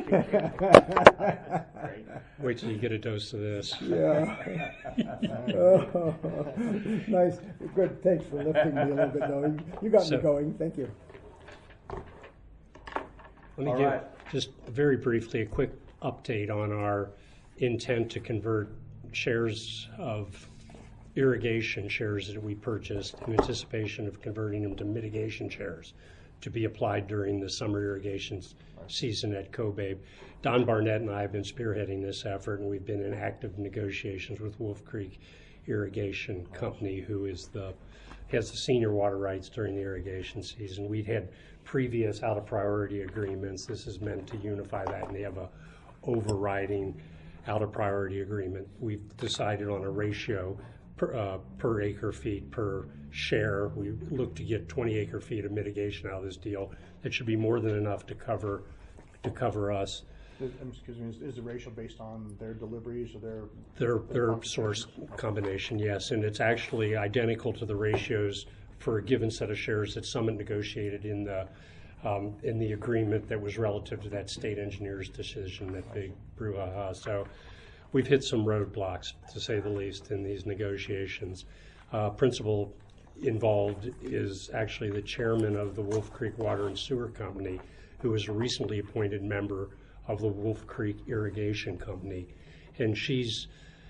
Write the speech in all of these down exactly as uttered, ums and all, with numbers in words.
Wait till you get a dose of this. Yeah. Oh, nice. Good. Thanks for lifting me a little bit. No, you, you got So- me going. Thank you. Let me All give right. just very briefly a quick update on our intent to convert shares of irrigation shares that we purchased in anticipation of converting them to mitigation shares to be applied during the summer irrigation s- season at COBABE. Don Barnett and I have been spearheading this effort, and we've been in active negotiations with Wolf Creek Irrigation Company, who is the has the senior water rights during the irrigation season. We'd had previous out of priority agreements. This is meant to unify that, and they have a overriding out of priority agreement. We've decided on a ratio per, uh, per acre feet per share. We look to get twenty acre feet of mitigation out of this deal. That should be more than enough to cover to cover us. Is- um, Excuse me, is, is the ratio based on their deliveries or their? Their, their source combination, yes, and it's actually identical to the ratios for a given set of shares that Summit negotiated in the, um, in the agreement that was relative to that state engineer's decision, that big brouhaha. So we've hit some roadblocks, to say the least, in these negotiations. Uh, Principal involved is actually the chairman of the Wolf Creek Water and Sewer Company, who is a recently appointed member of the Wolf Creek Irrigation Company. And she's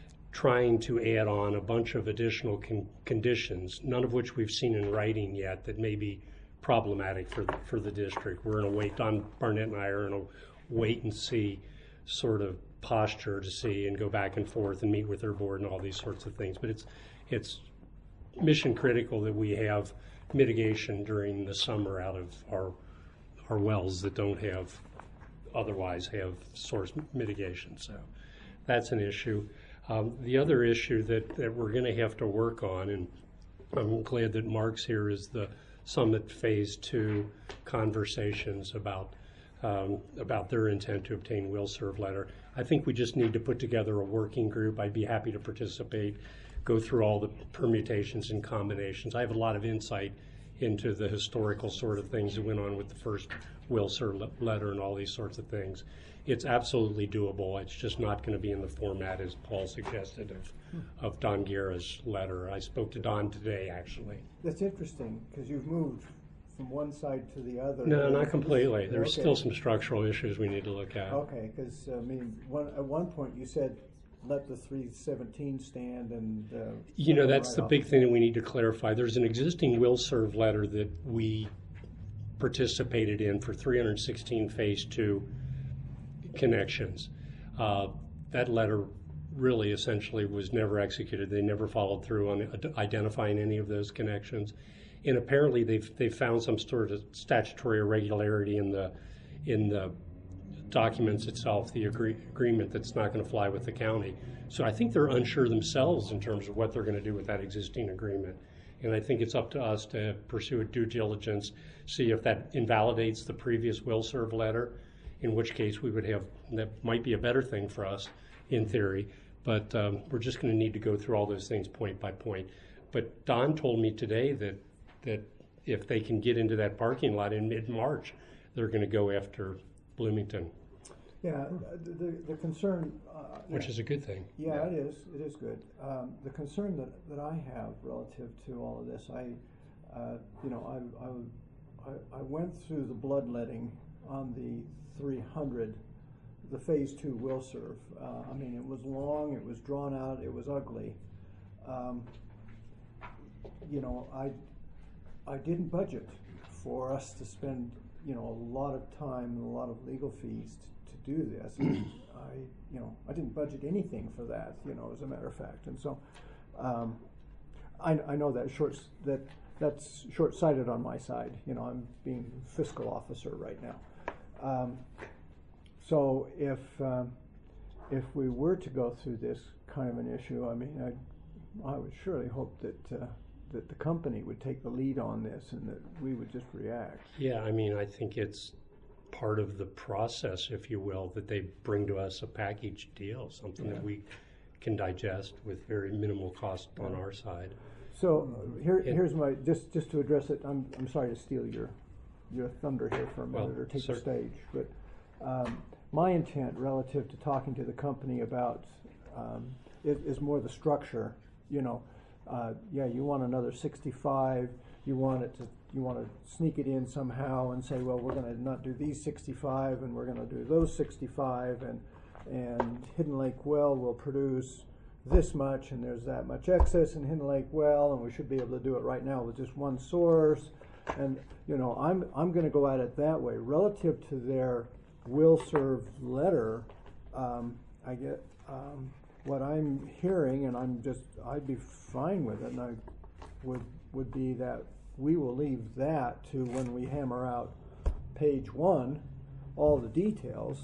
trying to add on a bunch of additional con- conditions, none of which we've seen in writing yet, that may be problematic for the, for the district. We're in a wait, Don Barnett and I are in a wait and see sort of posture to see and go back and forth and meet with their board and all these sorts of things. But it's it's mission critical that we have mitigation during the summer out of our our wells that don't have otherwise have source mitigation. So that's an issue. Um, the other issue that, that we're going to have to work on, and I'm glad that Mark's here, is the Summit Phase Two conversations about um, about their intent to obtain will serve letter. I think we just need to put together a working group. I'd be happy to participate, go through all the permutations and combinations. I have a lot of insight into the historical sort of things that went on with the first will serve le- letter and all these sorts of things. It's absolutely doable. It's just not going to be in the format, as Paul suggested, of, of Don Guerra's letter. I spoke to Don today, actually. That's interesting because you've moved from one side to the other. No, not completely. There's Okay. still some structural issues we need to look at. Okay, because I mean, one, at one point you said let the three seventeen stand, and uh, You know, let them that's ride the off. big thing that we need to clarify. There's an existing will serve letter that we participated in for three hundred sixteen phase two connections. Uh, that letter really essentially was never executed. They never followed through on ad- identifying any of those connections. And apparently they've they've found some sort of statutory irregularity in the in the documents itself, the agree- agreement that's not going to fly with the county. So I think they're unsure themselves in terms of what they're going to do with that existing agreement. And I think it's up to us to pursue a due diligence, see if that invalidates the previous will serve letter, in which case we would have, that might be a better thing for us in theory, but um, we're just going to need to go through all those things point by point. But Don told me today that that if they can get into that parking lot in mid-March, they're going to go after Bloomington, Yeah, the, the, the concern. Uh, which yeah. is a good thing. Yeah, it is. It is good. Um, the concern that, that I have relative to all of this, I, uh, you know, I, I, I, I went through the bloodletting on the three hundred, the phase two will serve. Uh, I mean, it was long, it was drawn out, it was ugly. Um, you know, I, I didn't budget for us to spend, you know, a lot of time and a lot of legal fees to, to do this. I, you know, I didn't budget anything for that, you know, as a matter of fact. And so, um, I, I know that short that that's short-sighted on my side. You know, I'm being fiscal officer right now. Um, so if um, if we were to go through this kind of an issue, I mean, I I would surely hope that uh, that the company would take the lead on this and that we would just react. Yeah, I mean, I think it's part of the process, if you will, that they bring to us a package deal, something Yeah. that we can digest with very minimal cost on our side. So uh, here, And- here's my just just to address it. I'm I'm sorry to steal your your thunder here for a Well, minute or take sir. the stage, but um, my intent relative to talking to the company about um, is, is more the structure. You know, uh, yeah, you want another sixty-five. You want it to. You want to sneak it in somehow and say, well, we're going to not do these sixty-five, and we're going to do those sixty-five, and and Hidden Lake Well will produce this much, and there's that much excess in Hidden Lake Well, and we should be able to do it right now with just one source. And you know, I'm I'm going to go at it that way relative to their will serve letter. Um, I get um, what I'm hearing, and I'm just I'd be fine with it, and I would would be that we will leave that to when we hammer out page one, all the details,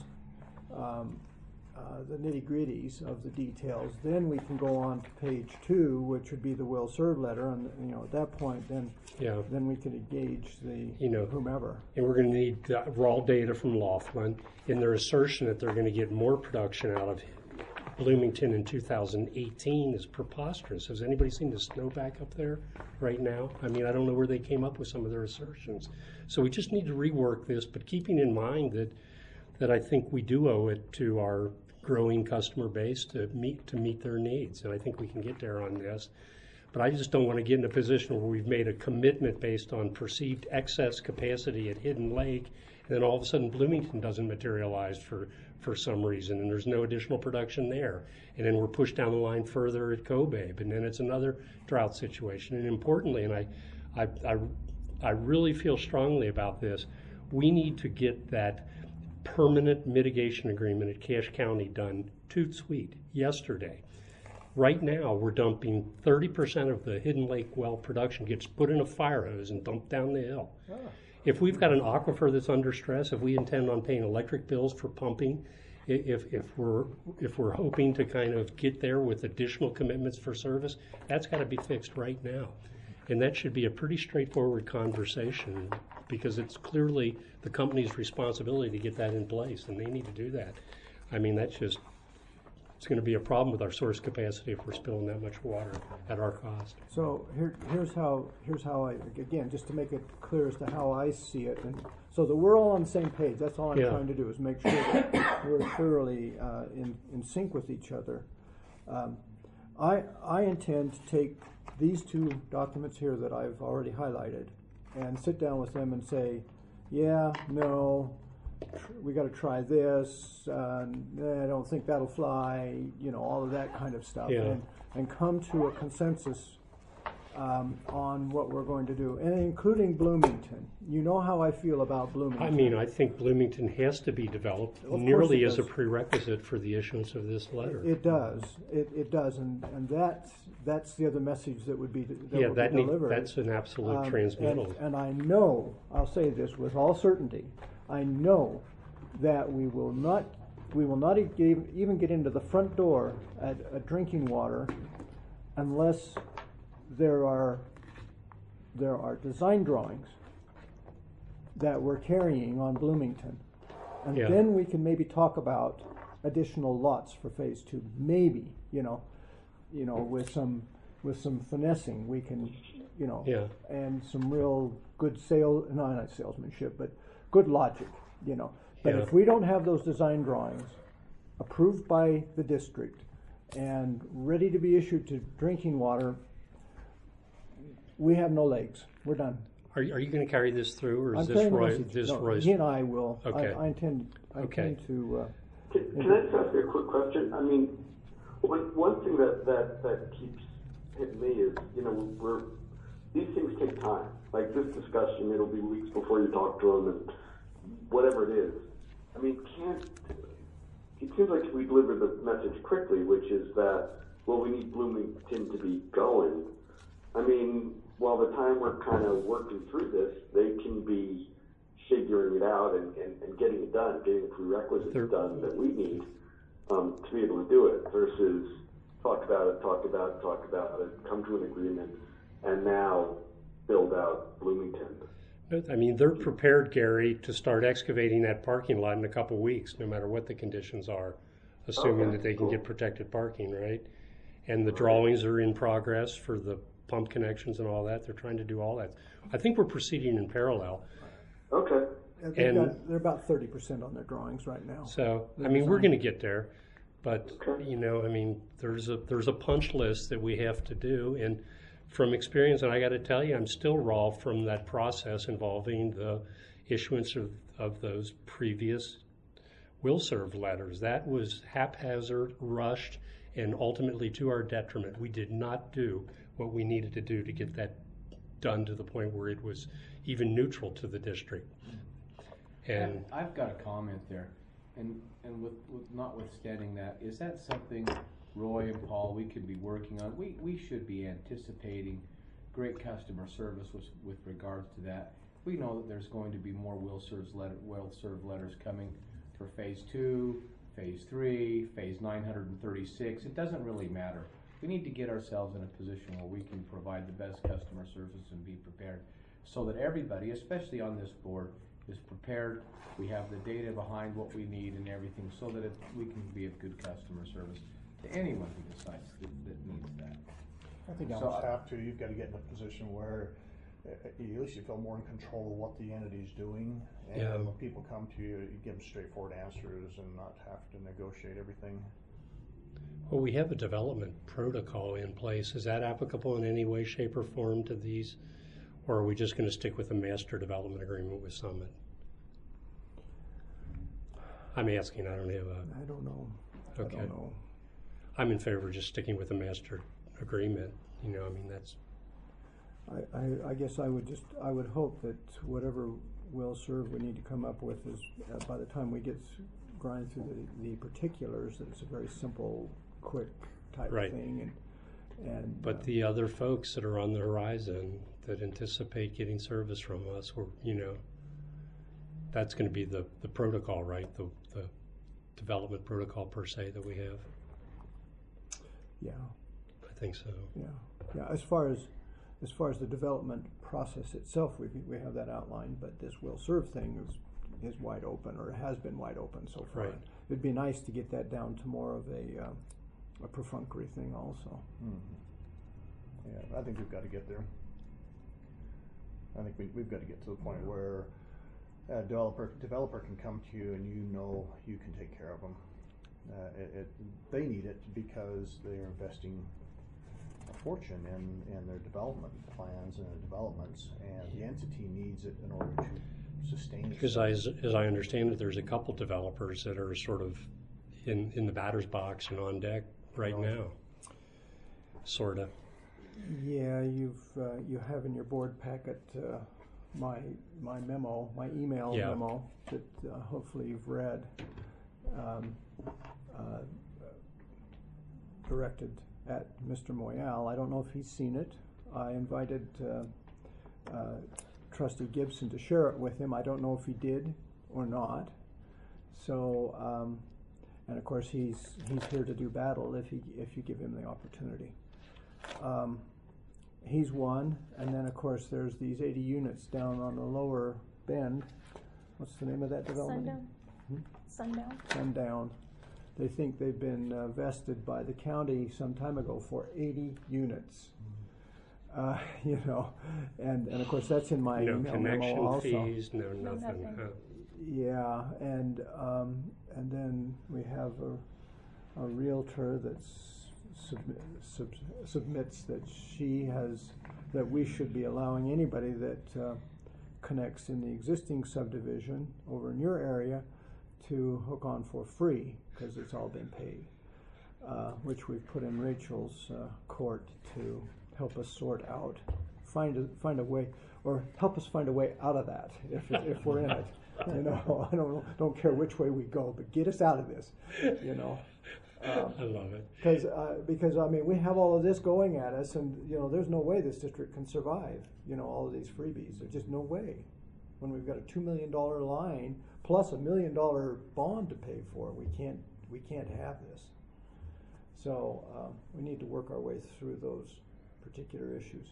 um, uh, the nitty-gritties of the details. Then we can go on to page two, which would be the will serve letter, and you know at that point, then Yeah. then we can engage the You know, whomever. And we're going to need uh, raw data from Laughlin in their assertion that they're going to get more production out of Bloomington in two thousand eighteen is preposterous. Has anybody seen the snowpack up there right now? I mean, I don't know where they came up with some of their assertions. So we just need to rework this, but keeping in mind that that I think we do owe it to our growing customer base to meet to meet their needs, and I think we can get there on this. But I just don't want to get in a position where we've made a commitment based on perceived excess capacity at Hidden Lake, and then all of a sudden Bloomington doesn't materialize for, for some reason, and there's no additional production there. And then we're pushed down the line further at Kobabe, and then it's another drought situation. And importantly, and I, I, I, I really feel strongly about this, we need to get that permanent mitigation agreement at Cache County done toot sweet yesterday. Right now, we're dumping thirty percent of the Hidden Lake well production gets put in a fire hose and dumped down the hill. Ah. If we've got an aquifer that's under stress, if we intend on paying electric bills for pumping, i- if, if we're if we're hoping to kind of get there with additional commitments for service, that's got to be fixed right now. And that should be a pretty straightforward conversation because it's clearly the company's responsibility to get that in place, and they need to do that. I mean, that's just, it's going to be a problem with our source capacity if we're spilling that much water at our cost. So here, here's how here's how I again just to make it clear as to how I see it, and so that we're all on the same page. That's all I'm Yeah. trying to do is make sure that we're thoroughly uh, in in sync with each other. Um, I I intend to take these two documents here that I've already highlighted and sit down with them and say, yeah, no, tr- we got to try this. Uh, I don't think that'll fly. You know, all of that kind of stuff, Yeah. and and come to a consensus um, on what we're going to do, and including Bloomington. You know how I feel about Bloomington. I mean, I think Bloomington has to be developed course nearly it as a does. prerequisite for the issuance of this letter. It does. It, it does, and and that's that's the other message that would be that yeah, would that be need, delivered. that's an absolute Um, transmittal. And, and I know, I'll say this with all certainty, I know that we will not, we will not e- even get into the front door at, at drinking water unless there are, there are design drawings that we're carrying on Bloomington. And Yeah. then we can maybe talk about additional lots for phase two, maybe, you know, you know, with some, with some finessing, we can, you know, Yeah. and some real good sale, no, not salesmanship, but good logic, you know. But Yeah. if we don't have those design drawings approved by the district and ready to be issued to drinking water, we have no legs. We're done. Are, are you going to carry this through, or is I'm this carrying the Roy? message. This No, Roy's? he and I will. I, Okay. I intend. I Okay. intend to. Uh, Can, can I just ask you a quick question? I mean, one, one thing that, that, that keeps hitting me is, you know, we're, these things take time. Like this discussion, it'll be weeks before you talk to them and whatever it is. I mean, can't, it seems like we deliver the message quickly, which is that, well, we need Bloomington to be going. I mean, while the time we're kind of working through this, they can be figuring it out and, and, and getting it done, getting the prerequisites They're- done that we need um, to be able to do it versus talk about it, talk about it, talk about it, come to an agreement, and now build out Bloomington. I mean, they're prepared, Gary, to start excavating that parking lot in a couple weeks, no matter what the conditions are, assuming Okay, that they can cool. get protected parking, right? And the drawings are in progress for the pump connections and all that. They're trying to do all that. I think we're proceeding in parallel. Okay. they've And- got, they're about thirty percent on their drawings right now. So, I The mean, we're design. gonna get there, but, you know, I mean, there's a, there's a punch list that we have to do, and from experience, and I gotta tell you, I'm still raw from that process involving the issuance of, of those previous will serve letters. That was haphazard, rushed, and ultimately to our detriment. We did not do what we needed to do to get that done to the point where it was even neutral to the district. And I've got a comment there, and, and with, with notwithstanding that, is that something Roy and Paul, we could be working on? We, we should be anticipating great customer service with, with regards to that. We know that there's going to be more will serve letter, will serve letters coming for phase two, phase three, phase nine hundred thirty-six. It doesn't really matter. We need to get ourselves in a position where we can provide the best customer service and be prepared, so that everybody, especially on this board, is prepared. We have the data behind what we need and everything, so that it, we can be of good customer service to anyone who decides that, that needs that. I think you So almost I- have to, you've gotta get in a position where uh, at least you feel more in control of what the entity's doing. Yeah. And when people come to you, you give them straightforward answers and not have to negotiate everything. Well, we have a development protocol in place. Is that applicable in any way, shape, or form to these? Or are we just going to stick with the master development agreement with Summit? I'm asking, I don't have a, I don't know. Okay. I don't know. I'm in favor of just sticking with the master agreement. You know, I mean, that's, I, I, I guess I would just, I would hope that whatever will serve we need to come up with is, uh, by the time we get s- grind through the, the particulars, that it's a very simple, quick type Right. thing, and, and. but uh, the other folks that are on the horizon that anticipate getting service from us, or, you know, that's going to be the, the protocol, right? The, the development protocol per se that we have. Yeah, I think so. yeah, yeah, as far as, as far as the development process itself, we, we have that outlined, but this will serve thing is, is wide open, or has been wide open so far. Right. It'd be nice to get that down to more of a, um, a perfunctory thing also. Mm-hmm. Yeah, I think we've gotta get there. I think we, we've gotta get to the point where a developer, developer can come to you and you know you can take care of them. Uh, it, it, they need it because they're investing a fortune in, in their development plans and their developments, and the entity needs it in order to sustain. Because I, as, as I understand it, there's a couple developers that are sort of in, in the batter's box and on deck right now. Sorta. Yeah, you've, uh, you have in your board packet, uh, my, my memo, my email Yeah. memo that, uh, hopefully you've read, um, uh, directed at Mister Moyal. I don't know if he's seen it. I invited, uh, uh, Trustee Gibson to share it with him. I don't know if he did or not. So, um, and of course, he's, he's here to do battle if he, if you give him the opportunity. Um, he's one, and then of course there's these eighty units down on the lower bend. What's the name of that development? Sundown. Hmm? Sundown. Sundown. They think they've been uh, vested by the county some time ago for eighty units. Uh, you know, and, and of course that's in my No email memo connection also. fees, no No nothing. nothing. Uh, Yeah, and um, and then we have a, a realtor that's submit, sub, submits that she has, that we should be allowing anybody that uh, connects in the existing subdivision over in your area to hook on for free, because it's all been paid, uh, which we've put in Rachel's uh, court to help us sort out, find a, find a way, or help us find a way out of that if, if we're in it. You know, I don't don't care which way we go, but get us out of this. You know, um, I love it. because uh, because I mean we have all of this going at us, and you know there's no way this district can survive. You know, all of these freebies. There's just no way. When we've got a two million dollar line plus a million dollar bond to pay for, we can't we can't have this. So um, we need to work our way through those particular issues.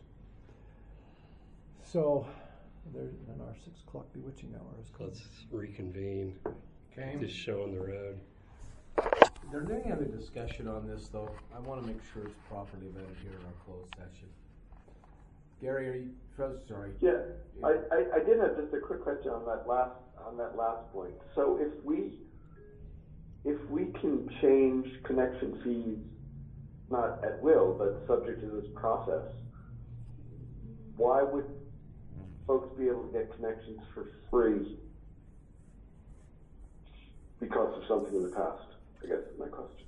So. There's and our six o'clock bewitching hour is close. Let's reconvene. Okay. This show on the road. Is there any other discussion on this, though? I want to make sure it's properly vetted here in our closed session. Gary, are you frozen? Sorry. Yeah, I, I, I did have just a quick question on that last on that last point. So if we if we can change connection fees, not at will, but subject to this process, why would folks be able to get connections for free because of something in the past? I guess is my question.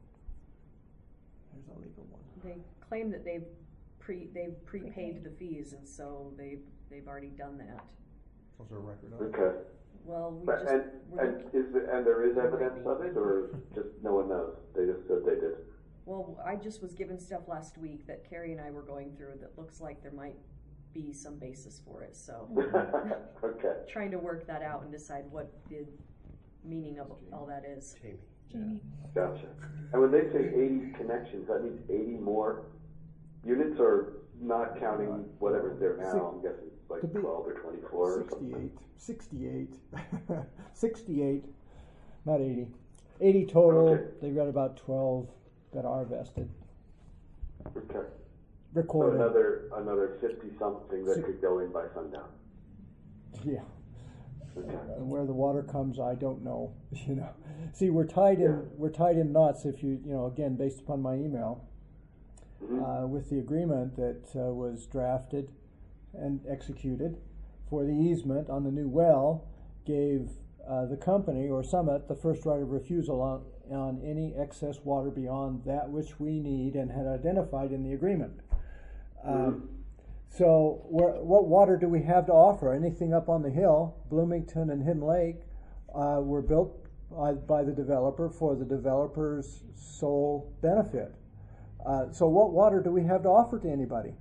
There's a legal one. They claim that they've pre, they've prepaid the fees, and so they've, they've already done that. Was there a record of it? Okay. Well, we But, just, and we're and look- is there, and there is evidence of it, or just no one knows? They just said they did. well, I just was given stuff last week that Carrie and I were going through that looks like there might be some basis for it, so. Okay. Trying to work that out and decide what the meaning of all that is. Jamie. Gotcha. And when they say eighty connections, that means eighty more units, or not counting whatever's there now? I'm guessing it's like To be- twelve or twenty-four or something. sixty-eight, sixty-eight, sixty-eight, not eighty. eighty total, Okay. they've got about twelve that are vested, Okay. So recorded. another another fifty something that Six- could go in by sundown. Yeah. Okay. And where the water comes, I don't know, you know. See, we're tied in, Yeah. we're tied in knots if you, you know, again, based upon my email, Mhm. uh, with the agreement that uh, was drafted and executed for the easement on the new well, gave uh, the company or Summit the first right of refusal on, on any excess water beyond that which we need and had identified in the agreement. Um, so where, what water do we have to offer? Anything up on the hill, Bloomington and Hidden Lake, uh, were built by, by the developer for the developer's sole benefit. Uh, so what water do we have to offer to anybody?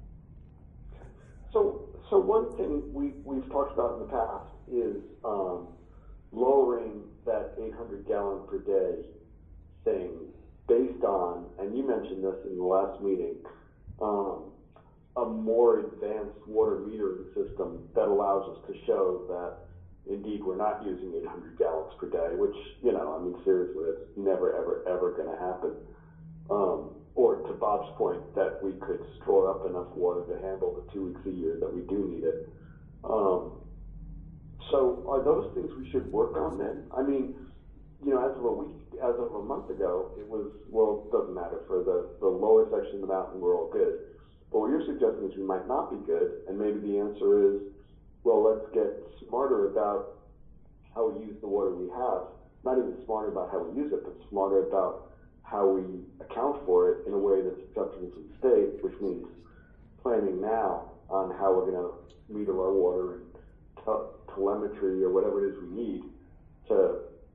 So, so one thing we, we've talked about in the past is um, lowering that eight hundred gallon per day thing based on, and you mentioned this in the last meeting, um, a more advanced water metering system that allows us to show that indeed we're not using eight hundred gallons per day, which, you know, I mean, seriously, it's never, ever, ever going to happen. Um, or to Bob's point, that we could store up enough water to handle the two weeks a year that we do need it. Um, so are those things we should work on then? I mean, you know, as of a week, as of a month ago, it was, well, it doesn't matter. For the, the lower section of the mountain, we're all good. But what you're suggesting is we might not be good, and maybe the answer is, well, let's get smarter about how we use the water we have. Not even smarter about how we use it, but smarter about how we account for it in a way that's acceptable to the state, which means planning now on how we're going to meter our water and te- telemetry or whatever it is we need to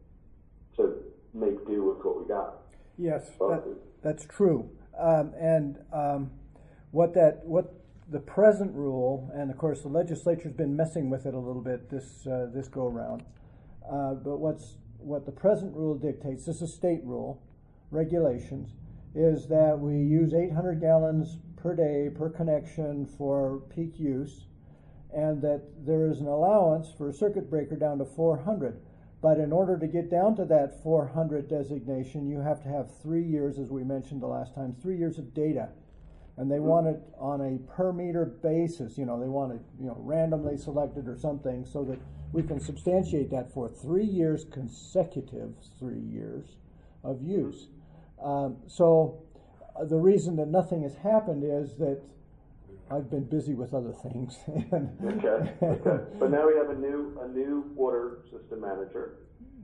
to make do with what we got. Yes, So- that, that's true. Um, and um, what that what the present rule, and of course the legislature's been messing with it a little bit this uh, this go around. Uh, but what's what the present rule dictates, this is state rule, regulations, is that we use eight hundred gallons per day per connection for peak use, and that there is an allowance for a circuit breaker down to four hundred. But in order to get down to that four hundred designation, you have to have three years, as we mentioned the last time, three years of data. And they want it on a per meter basis, you know, they want it, you know, randomly selected or something, so that we can substantiate that for three years, consecutive three years of use. Um, so uh, the reason that nothing has happened is that I've been busy with other things. and, Okay, okay. But now we have a new a new water system manager.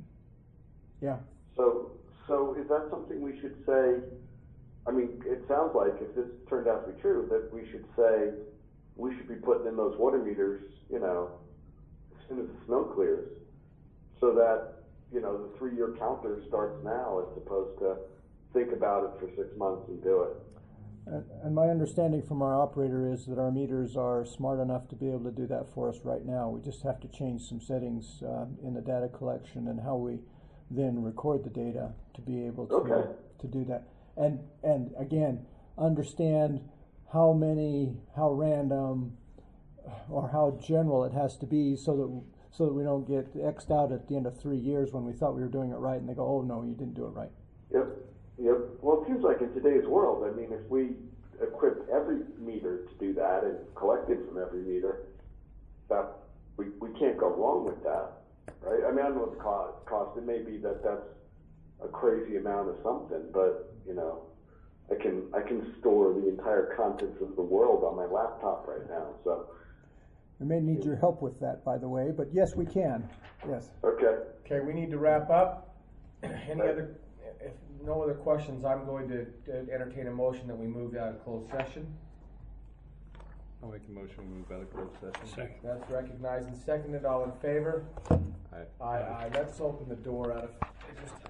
Yeah. So so is that something we should say? I mean, it sounds like if this turned out to be true, that we should say we should be putting in those water meters, you know, as soon as the snow clears, so that, you know, the three-year counter starts now as opposed to think about it for six months and do it. And, and my understanding from our operator is that our meters are smart enough to be able to do that for us right now. We just have to change some settings uh, in the data collection and how we then record the data to be able to Okay. to do that. And and again, understand how many, how random, or how general it has to be, so that so that we don't get X'd out at the end of three years when we thought we were doing it right, and they go, oh no, you didn't do it right. Yep, yep. Well, it seems like in today's world, I mean, if we, equip every meter to do that and collect it from every meter, that we, we can't go wrong with that, right? I mean, I don't know what the cost, cost, it may be that that's a crazy amount of something, but, you know, I can, I can store the entire contents of the world on my laptop right now, so. We may need your help with that, by the way, but yes, we can, yes. Okay. Okay, we need to wrap up. Any other, if no other questions, I'm going to to entertain a motion that we move out of closed session. I'll make a motion to move out of closed session. Second. That's recognized and seconded. All in favor? Aye. Aye, aye. Let's open the door out of, just